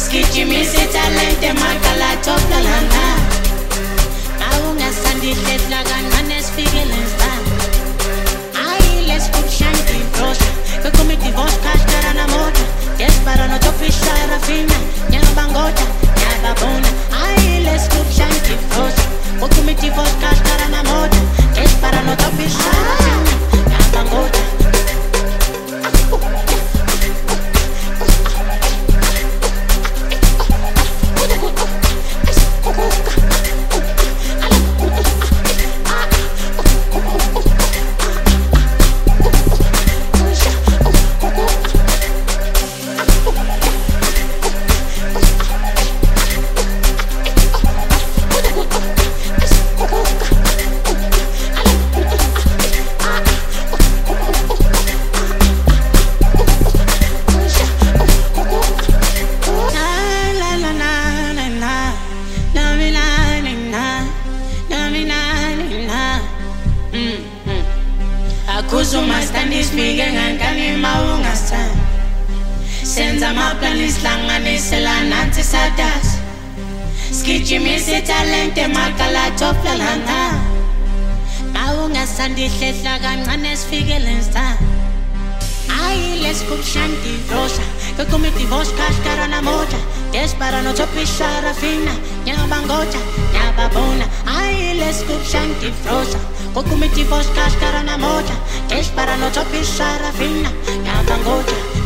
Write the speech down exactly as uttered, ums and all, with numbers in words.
Skichimise talente makala topla lana. Maunga sandi tetla gana feelings done. Ay, let's put shanty frosa. Que comiti vos cascara na moja. Despara no topisha rafina. Nyaba ngota, nyaba bona. Ay, let's put shanty frosa. Que comiti vos cascara na moja. Despara no topisha rafina. Nyaba ngota. Kuzuma standi speaking angani maunga san. Senza ma plani slanganise la nanti sadas. Skichimise talente makala topla lana. Maunga sandi hletla kancane sifikele nsta. Ay, let's cook shanty rosa. Que comiti vos cascara na moja. Despara no topisha rafina. Nyaba ngota, nyaba bona. Ay, let's cook shanty rosa. Que comiti vos cascara na moja. Despara no topisha rafina. Nyaba ngota.